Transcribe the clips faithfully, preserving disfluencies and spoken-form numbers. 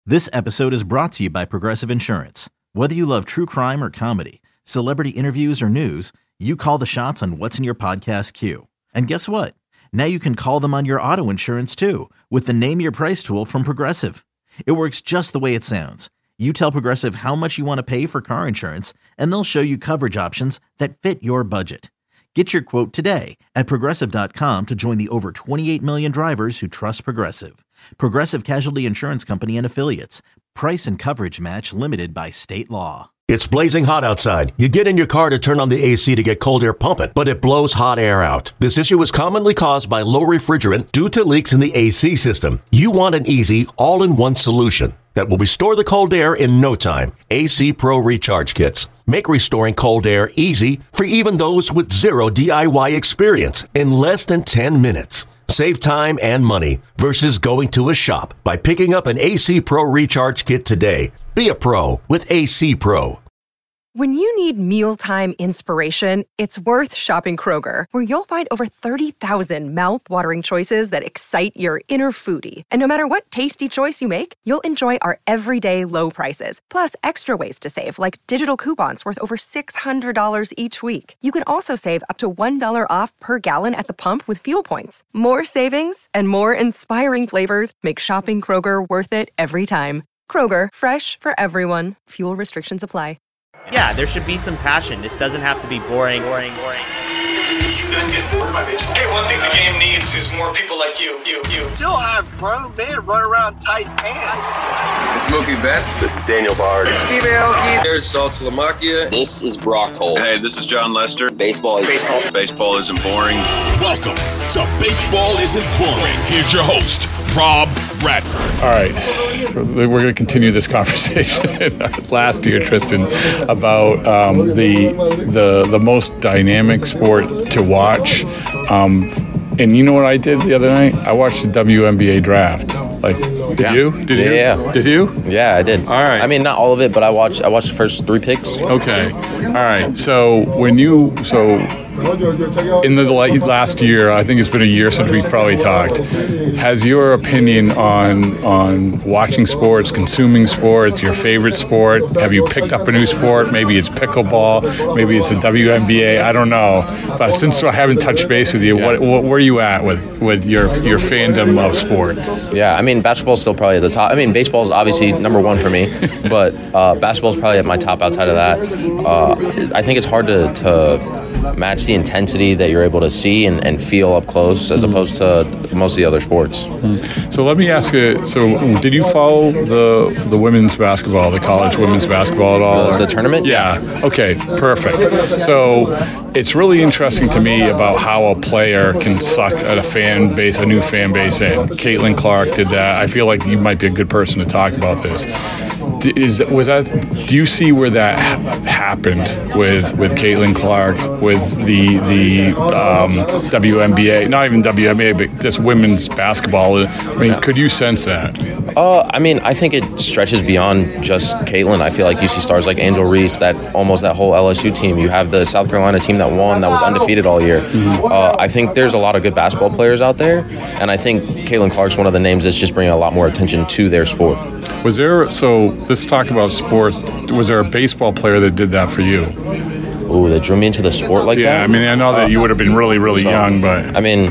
This episode is brought to you by Progressive Insurance. Whether you love true crime or comedy, celebrity interviews or news, you call the shots on what's in your podcast queue. And guess what? Now you can call them on your auto insurance too with the Name Your Price tool from Progressive. It works just the way it sounds. You tell Progressive how much you want to pay for car insurance, and they'll show you coverage options that fit your budget. Get your quote today at Progressive dot com to join the over twenty-eight million drivers who trust Progressive. Progressive Casualty Insurance Company and Affiliates. Price and coverage match limited by state law. It's blazing hot outside. You get in your car to turn on the A C to get cold air pumping, but it blows hot air out. This issue is commonly caused by low refrigerant due to leaks in the A C system. You want an easy, all-in-one solution that will restore the cold air in no time. A C Pro Recharge Kits make restoring cold air easy for even those with zero D I Y experience in less than ten minutes. Save time and money versus going to a shop by picking up an A C Pro Recharge Kit today. Be a pro with A C Pro. When you need mealtime inspiration, it's worth shopping Kroger, where you'll find over thirty thousand mouth-watering choices that excite your inner foodie. And no matter what tasty choice you make, you'll enjoy our everyday low prices, plus extra ways to save, like digital coupons worth over six hundred dollars each week. You can also save up to one dollar off per gallon at the pump with fuel points. More savings and more inspiring flavors make shopping Kroger worth it every time. Kroger, fresh for everyone. Fuel restrictions apply. Yeah, there should be some passion. This doesn't have to be boring, boring, boring. You guys get bored by baseball. Hey, one thing the game needs is more people like you, you, you. Still have grown men run around tight pants. It's Mookie Betts. This is Daniel Bard. It's Steve Aoki. There's Sal Talamacchia. This is Brock Holt. Hey, this is John Lester. Baseball is baseball. Baseball isn't boring. Welcome to Baseball Isn't Boring. Here's your host, Rob Bradford. All right, we're going to continue this conversation last year, Tristan, about um, the the the most dynamic sport to watch. Um, and you know what I did the other night? I watched the W N B A draft. Like, did yeah. you? Did you? Yeah. Did you? Yeah, I did. All right. I mean, not all of it, but I watched. I watched the first three picks. Okay. All right. So when you so. In the last year, I think it's been a year since we've probably talked. Has your opinion on on watching sports, consuming sports, your favorite sport? Have you picked up a new sport? Maybe it's pickleball. Maybe it's the W N B A. I don't know. But since I haven't touched base with you, yeah. what, what where are you at with, with your your fandom of sport? Yeah, I mean, basketball's still probably at the top. I mean, baseball's obviously number one for me, but uh, basketball's probably at my top outside of that. Uh, I think it's hard to, to match the intensity that you're able to see and, and feel up close as mm-hmm. opposed to most of the other sports. Mm-hmm. So let me ask you, so did you follow the the women's basketball, the college women's basketball at all? The, the tournament? Yeah. Okay, perfect. So it's really interesting to me about how a player can suck at a fan base, a new fan base in. Caitlin Clark did that. I feel like you might be a good person to talk about this. Is was that? Do you see where that ha- happened with with Caitlin Clark, with the the um, W N B A? Not even W N B A, but just women's basketball. I mean, could you sense that? Uh, I mean, I think it stretches beyond just Caitlin. I feel like you see stars like Angel Reese, that almost that whole L S U team. You have the South Carolina team that won, that was undefeated all year. Mm-hmm. Uh, I think there's a lot of good basketball players out there, and I think Caitlin Clark's one of the names that's just bringing a lot more attention to their sport. Was there, so let's talk about sports. Was there a baseball player that did that for you? Ooh, that drew me into the sport like yeah, that? Yeah, I mean, I know that uh, you would have been really, really so, young, but... I mean,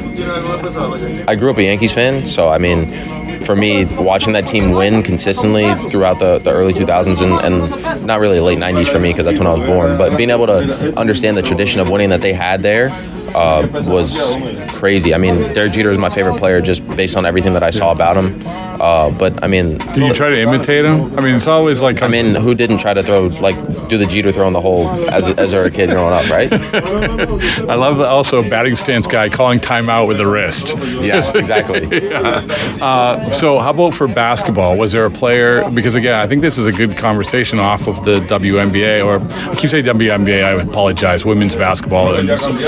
I grew up a Yankees fan, so, I mean, for me, watching that team win consistently throughout the, the early two thousands and, and not really late nineties for me because that's when I was born, but being able to understand the tradition of winning that they had there uh, was crazy. I mean, Derek Jeter is my favorite player just based on everything that I saw about him. Uh, but, I mean... Did you try to imitate him? I mean, it's always like... I mean, who didn't try to throw, like, do the Jeter throw in the hole as as a kid growing up, right? I love the also batting stance guy calling timeout with the wrist. Yeah, exactly. yeah. Uh, so how about for basketball? Was there a player... Because, again, I think this is a good conversation off of the W N B A, or I keep saying W N B A, I apologize, women's basketball. And so,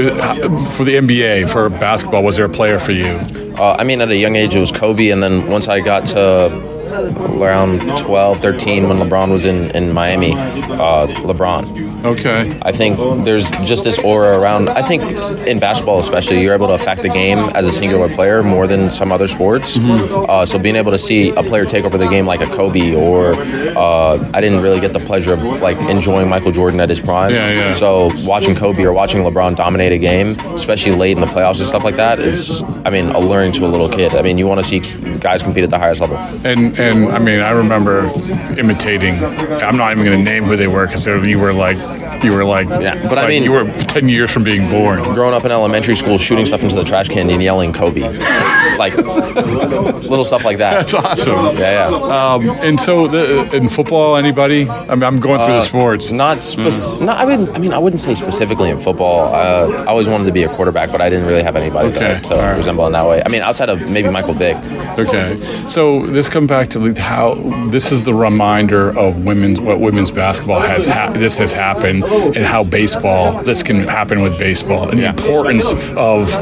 for the N B A, for basketball, was there a player for you? Uh, I mean, at a young age, it was Kobe, and then once I got to around twelve, thirteen when LeBron was in, in Miami. Uh, LeBron. Okay. I think there's just this aura around. I think in basketball especially, you're able to affect the game as a singular player more than some other sports. Mm-hmm. Uh, so being able to see a player take over the game like a Kobe, or uh, I didn't really get the pleasure of like enjoying Michael Jordan at his prime. Yeah, yeah. So watching Kobe or watching LeBron dominate a game, especially late in the playoffs and stuff like that, is, I mean, alluring to a little kid. I mean, you want to see guys compete at the highest level. And, and I mean, I remember imitating. I'm not even going to name who they were because you were like, you were like, yeah. But like I mean, you were ten years from being born. Growing up in elementary school, shooting stuff into the trash can and yelling Kobe, like little stuff like that. That's awesome. Yeah, yeah. Um, and so the, in football, anybody? I mean, I'm going through uh, the sports. Not spec- mm. no, I wouldn't. I mean, I wouldn't say specifically in football. Uh, I always wanted to be a quarterback, but I didn't really have anybody okay. to, to right. resemble in that way. I mean, outside of maybe Michael Vick. Okay. So this comes back to how this is the reminder of women's what women's basketball has. Ha- this has happened, and how baseball this can happen with baseball, and yeah. the importance of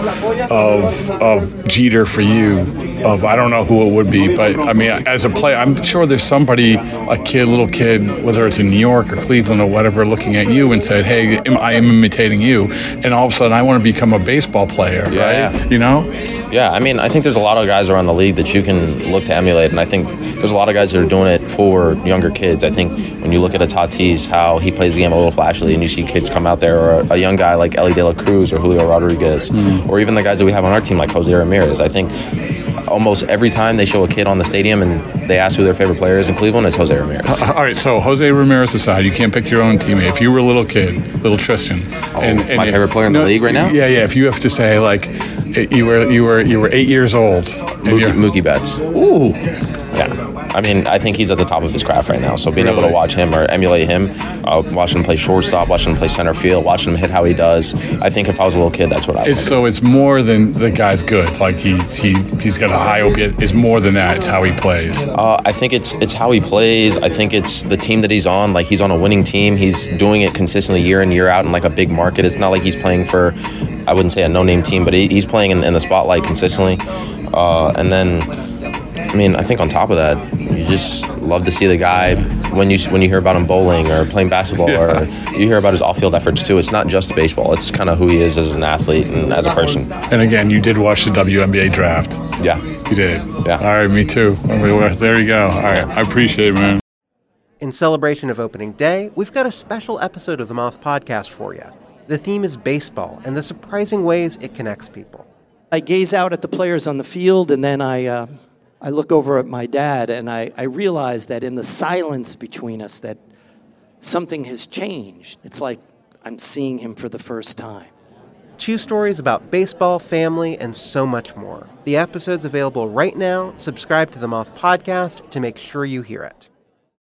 of of Jeter for you. Of I don't know who it would be, but I mean, as a player, I'm sure there's somebody, a kid, little kid, whether it's in New York or Cleveland or whatever, looking at you and said, "Hey, I am imitating you," and all of a sudden, I want to become a baseball player, yeah, right? Yeah. You know? Yeah, I mean, I think there's a lot of guys around the league that you can look to emulate, and I think there's a lot of guys that are doing it for younger kids. I think when you look at a Tatis, how he plays the game a little flashily, and you see kids come out there, or a, a young guy like Ellie De La Cruz or Julio Rodriguez, mm-hmm. or even the guys that we have on our team like Jose Ramirez. I think almost every time they show a kid on the stadium and they ask who their favorite player is in Cleveland, it's Jose Ramirez. Uh, all right, so Jose Ramirez aside, you can't pick your own teammate. If you were a little kid, little Tristan, oh, and, and my if, favorite player in no, the league right now? Yeah, yeah. If you have to say like you were you were you were eight years old, Mookie, Mookie Betts. Ooh, yeah. I mean, I think he's at the top of his craft right now. So being really? able to watch him or emulate him, uh, watching him play shortstop, watching him play center field, watching him hit how he does, I think if I was a little kid, that's what I would. It's, so it's more than the guy's good. Like he he he's got a high opiate. It's more than that. It's how he plays. Uh, I think it's it's how he plays. I think it's the team that he's on. Like he's on a winning team. He's doing it consistently year in, year out in like a big market. It's not like he's playing for, I wouldn't say a no-name team, but he, he's playing in, in the spotlight consistently. Uh, and then, I mean, I think on top of that, you just love to see the guy when you when you hear about him bowling or playing basketball, yeah. or you hear about his off-field efforts too. It's not just baseball. It's kind of who he is as an athlete and as a person. And again, you did watch the W N B A draft. Yeah. You did. Yeah. All right, me too. There you go. All right, I appreciate it, man. In celebration of opening day, we've got a special episode of the Moth Podcast for you. The theme is baseball and the surprising ways it connects people. I gaze out at the players on the field, and then I uh, I look over at my dad, and I, I realize that in the silence between us that something has changed. It's like I'm seeing him for the first time. Two stories about baseball, family, and so much more. The episode's available right now. Subscribe to the Moth Podcast to make sure you hear it.